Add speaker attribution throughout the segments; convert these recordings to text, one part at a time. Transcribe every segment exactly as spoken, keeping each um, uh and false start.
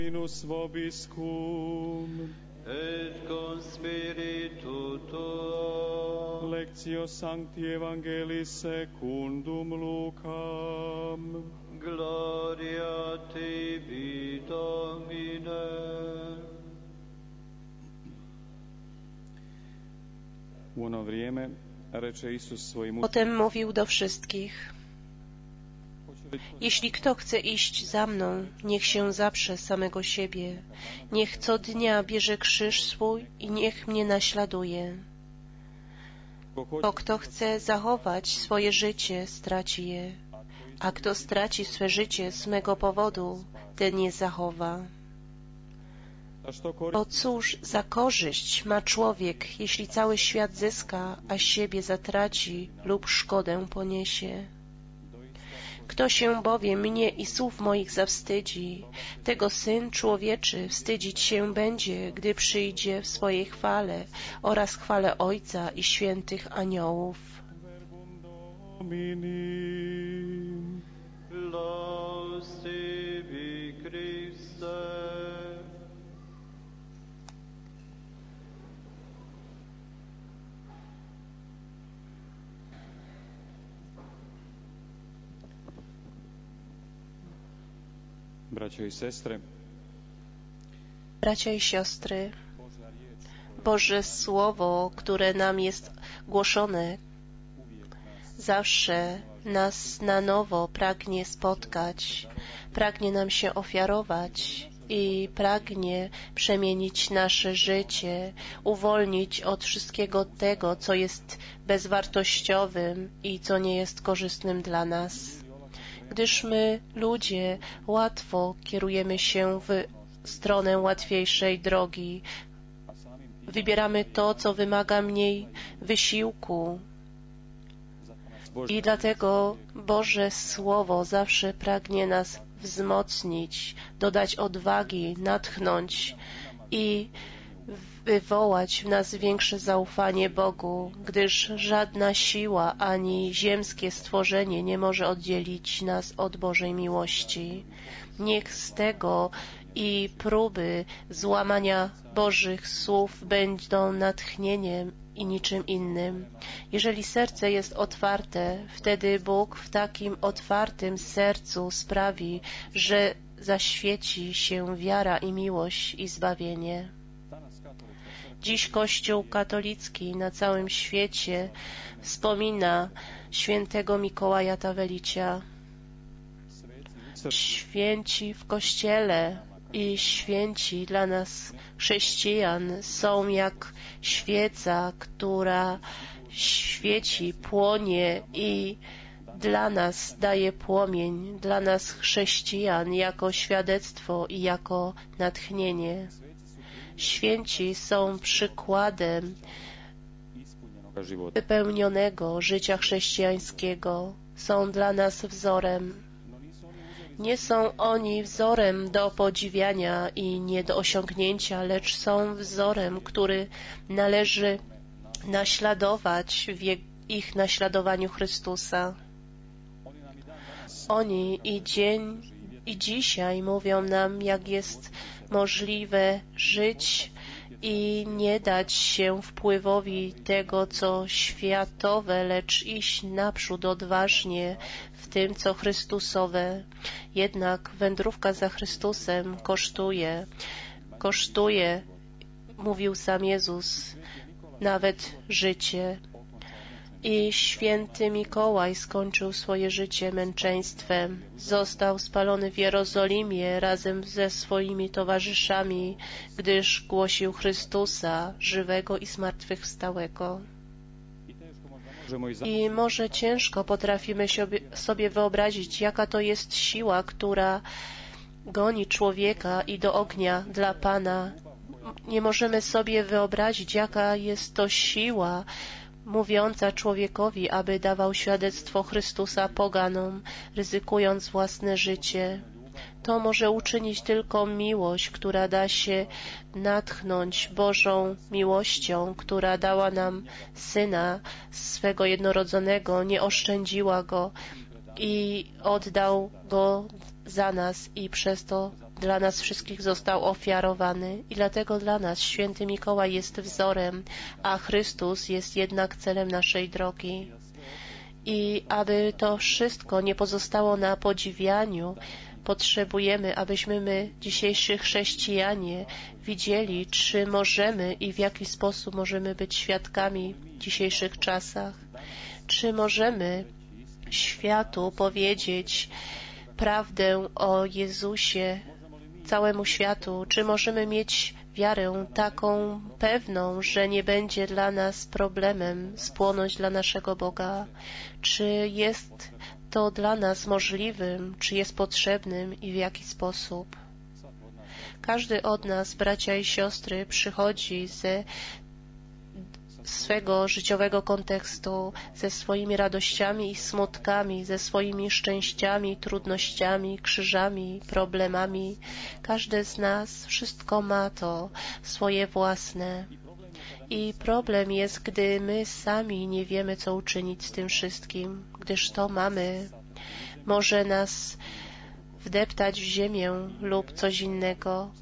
Speaker 1: Minus vobiscum
Speaker 2: et con spiritu tuo.
Speaker 1: Lectio Sancti Evangelii secundum Lucam.
Speaker 2: Gloria tibi, Domine.
Speaker 1: U ono vrijeme reče Isus svojim
Speaker 3: Potem mówił do wszystkich: jeśli kto chce iść za mną, niech się zaprze samego siebie, niech co dnia bierze krzyż swój i niech mnie naśladuje. Bo kto chce zachować swoje życie, straci je, a kto straci swe życie z mego powodu, ten je zachowa. Bo cóż za korzyść ma człowiek, jeśli cały świat zyska, a siebie zatraci lub szkodę poniesie? Kto się bowiem mnie i słów moich zawstydzi, tego Syn Człowieczy wstydzić się będzie, gdy przyjdzie w swojej chwale oraz chwale Ojca i świętych aniołów.
Speaker 2: Laus tibi, Christe.
Speaker 1: Bracia i sestry,
Speaker 3: Bracia i siostry, Boże Słowo, które nam jest głoszone, zawsze nas na nowo pragnie spotkać, pragnie nam się ofiarować i pragnie przemienić nasze życie, uwolnić od wszystkiego tego, co jest bezwartościowym i co nie jest korzystnym dla nas. Gdyż my, ludzie, łatwo kierujemy się w stronę łatwiejszej drogi. Wybieramy to, co wymaga mniej wysiłku. I dlatego Boże Słowo zawsze pragnie nas wzmocnić, dodać odwagi, natchnąć i wywołać w nas większe zaufanie Bogu, gdyż żadna siła ani ziemskie stworzenie nie może oddzielić nas od Bożej miłości. Niech z tego i próby złamania Bożych słów będą natchnieniem i niczym innym. Jeżeli serce jest otwarte, wtedy Bóg w takim otwartym sercu sprawi, że zaświeci się wiara i miłość i zbawienie. Dziś Kościół katolicki na całym świecie wspomina świętego Mikołaja Tawelicia. Święci w Kościele i święci dla nas chrześcijan są jak świeca, która świeci, płonie i dla nas daje płomień, dla nas chrześcijan jako świadectwo i jako natchnienie. Święci są przykładem wypełnionego życia chrześcijańskiego. Są dla nas wzorem. Nie są oni wzorem do podziwiania i nie do osiągnięcia, lecz są wzorem, który należy naśladować w ich naśladowaniu Chrystusa. Oni i dzień, i dzisiaj mówią nam, jak jest możliwe żyć i nie dać się wpływowi tego, co światowe, lecz iść naprzód odważnie w tym, co Chrystusowe. Jednak wędrówka za Chrystusem kosztuje. Kosztuje, mówił sam Jezus, nawet życie. I święty Mikołaj skończył swoje życie męczeństwem. Został spalony w Jerozolimie razem ze swoimi towarzyszami, gdyż głosił Chrystusa, żywego i zmartwychwstałego. I może ciężko potrafimy sobie wyobrazić, jaka to jest siła, która goni człowieka i do ognia dla Pana. Nie możemy sobie wyobrazić, jaka jest to siła, mówiąca człowiekowi, aby dawał świadectwo Chrystusa poganom, ryzykując własne życie. To może uczynić tylko miłość, która da się natchnąć Bożą miłością, która dała nam Syna swego jednorodzonego, nie oszczędziła Go i oddał Go za nas i przez to dla nas wszystkich został ofiarowany i dlatego dla nas święty Mikołaj jest wzorem, a Chrystus jest jednak celem naszej drogi. I aby to wszystko nie pozostało na podziwianiu, potrzebujemy, abyśmy my, dzisiejsi chrześcijanie, widzieli, czy możemy i w jaki sposób możemy być świadkami w dzisiejszych czasach. Czy możemy światu powiedzieć prawdę o Jezusie całemu światu? Czy możemy mieć wiarę taką pewną, że nie będzie dla nas problemem spłonąć dla naszego Boga? Czy jest to dla nas możliwym, czy jest potrzebnym i w jaki sposób? Każdy od nas, bracia i siostry, przychodzi ze swego życiowego kontekstu, ze swoimi radościami i smutkami, ze swoimi szczęściami, trudnościami, krzyżami, problemami. Każdy z nas wszystko ma to swoje własne. I problem jest, gdy my sami nie wiemy, co uczynić z tym wszystkim, gdyż to mamy. Może nas wdeptać w ziemię lub coś innego.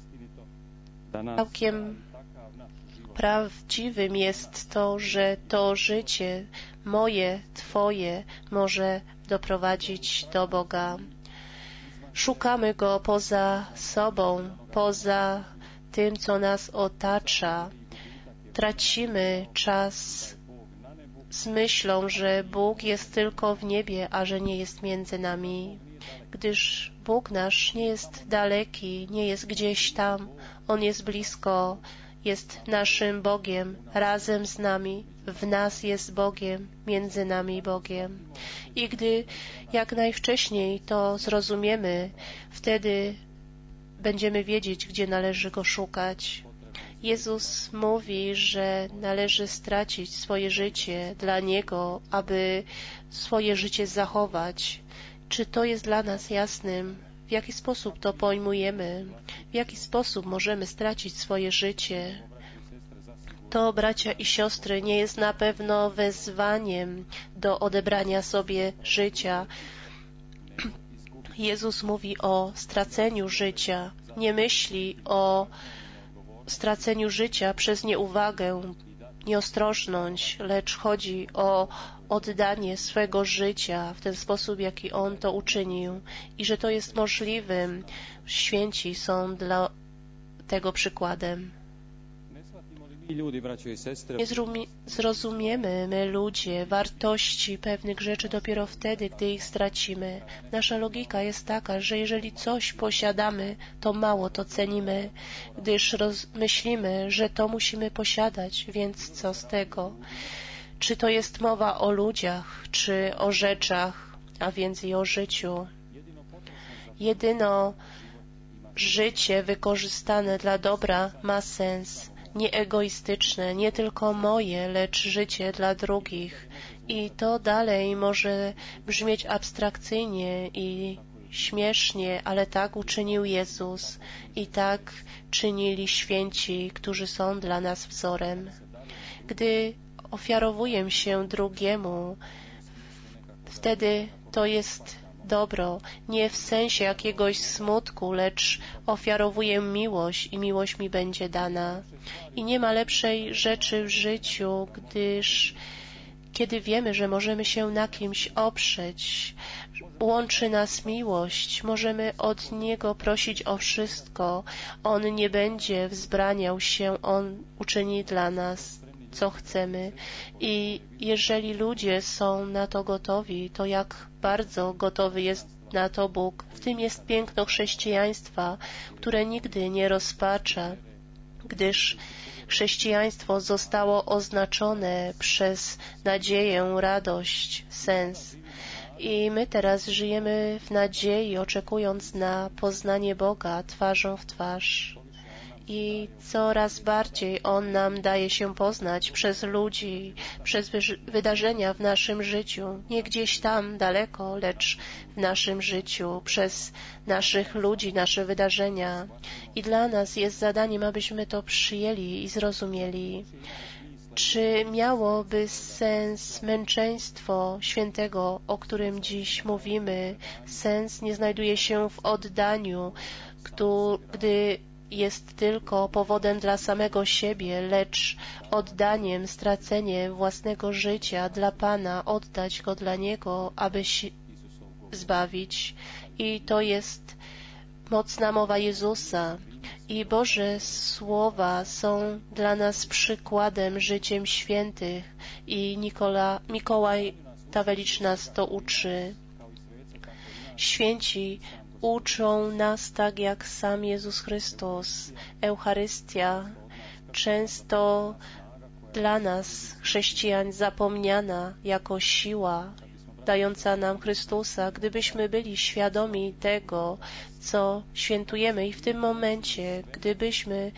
Speaker 3: Całkiem prawdziwym jest to, że to życie moje, Twoje może doprowadzić do Boga. Szukamy Go poza sobą, poza tym, co nas otacza. Tracimy czas z myślą, że Bóg jest tylko w niebie, a że nie jest między nami. Gdyż Bóg nasz nie jest daleki, nie jest gdzieś tam. On jest blisko, jest naszym Bogiem, razem z nami, w nas jest Bogiem, między nami Bogiem. I gdy jak najwcześniej to zrozumiemy, wtedy będziemy wiedzieć, gdzie należy Go szukać. Jezus mówi, że należy stracić swoje życie dla Niego, aby swoje życie zachować. Czy to jest dla nas jasnym? W jaki sposób to pojmujemy? W jaki sposób możemy stracić swoje życie? To, bracia i siostry, nie jest na pewno wezwaniem do odebrania sobie życia. Jezus mówi o straceniu życia. Nie myśli o straceniu życia przez nieuwagę, nieostrożność, lecz chodzi o oddanie swego życia w ten sposób, jaki On to uczynił i że to jest możliwym. Święci są dla tego przykładem. Nie zrozumiemy, my ludzie, wartości pewnych rzeczy dopiero wtedy, gdy ich stracimy. Nasza logika jest taka, że jeżeli coś posiadamy, to mało to cenimy, gdyż myślimy, że to musimy posiadać, więc co z tego? Czy to jest mowa o ludziach, czy o rzeczach, a więc i o życiu? Jedyno życie wykorzystane dla dobra ma sens. Nie egoistyczne, nie tylko moje, lecz życie dla drugich. I to dalej może brzmieć abstrakcyjnie i śmiesznie, ale tak uczynił Jezus i tak czynili święci, którzy są dla nas wzorem. Gdy ofiarowuję się drugiemu, wtedy to jest dobro, nie w sensie jakiegoś smutku, lecz ofiarowuję miłość i miłość mi będzie dana. I nie ma lepszej rzeczy w życiu, gdyż kiedy wiemy, że możemy się na kimś oprzeć, łączy nas miłość, możemy od Niego prosić o wszystko. On nie będzie wzbraniał się, On uczyni dla nas, co chcemy. I jeżeli ludzie są na to gotowi, to jak bardzo gotowy jest na to Bóg. W tym jest piękno chrześcijaństwa, które nigdy nie rozpacza, gdyż chrześcijaństwo zostało oznaczone przez nadzieję, radość, sens. I my teraz żyjemy w nadziei, oczekując na poznanie Boga twarzą w twarz. I coraz bardziej On nam daje się poznać przez ludzi, przez wydarzenia w naszym życiu, nie gdzieś tam daleko, lecz w naszym życiu, przez naszych ludzi, nasze wydarzenia. I dla nas jest zadaniem, abyśmy to przyjęli i zrozumieli. Czy miałoby sens męczeństwo świętego, o którym dziś mówimy? Sens nie znajduje się w oddaniu, gdy jest tylko powodem dla samego siebie, lecz oddaniem, straceniem własnego życia dla Pana, oddać go dla Niego, aby się zbawić. I to jest mocna mowa Jezusa. I Boże słowa są dla nas przykładem, życiem świętych. I Nikola, Mikołaj Tawelicz nas to uczy. Święci uczą nas tak jak sam Jezus Chrystus. Eucharystia często dla nas, chrześcijan, zapomniana jako siła dająca nam Chrystusa. Gdybyśmy byli świadomi tego, co świętujemy i w tym momencie, gdybyśmy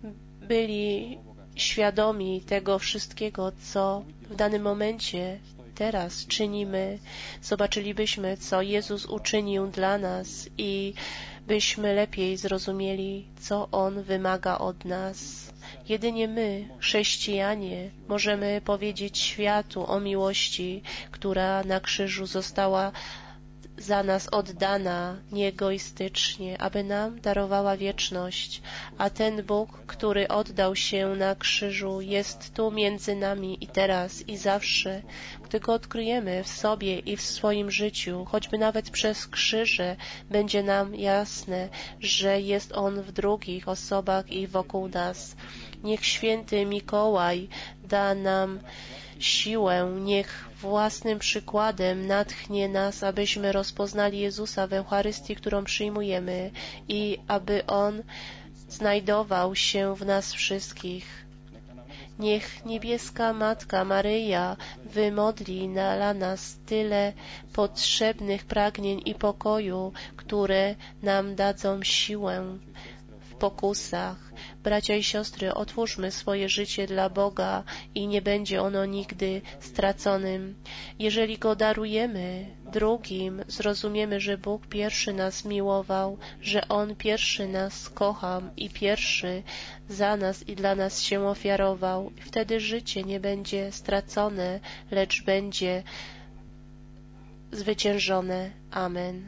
Speaker 3: byli świadomi tego wszystkiego, co w danym momencie teraz czynimy, zobaczylibyśmy, co Jezus uczynił dla nas i byśmy lepiej zrozumieli, co On wymaga od nas. Jedynie my, chrześcijanie, możemy powiedzieć światu o miłości, która na krzyżu została za nas oddana nieegoistycznie, aby nam darowała wieczność. A ten Bóg, który oddał się na krzyżu, jest tu między nami i teraz, i zawsze. Gdy Go odkryjemy w sobie i w swoim życiu, choćby nawet przez krzyże, będzie nam jasne, że jest On w drugich osobach i wokół nas. Niech święty Mikołaj da nam siłę, niech własnym przykładem natchnie nas, abyśmy rozpoznali Jezusa w Eucharystii, którą przyjmujemy i aby On znajdował się w nas wszystkich. Niech niebieska Matka Maryja wymodli dla nas tyle potrzebnych pragnień i pokoju, które nam dadzą siłę w pokusach. Bracia i siostry, otwórzmy swoje życie dla Boga i nie będzie ono nigdy straconym. Jeżeli Go darujemy drugim, zrozumiemy, że Bóg pierwszy nas miłował, że On pierwszy nas kochał i pierwszy za nas i dla nas się ofiarował. I wtedy życie nie będzie stracone, lecz będzie zwyciężone. Amen.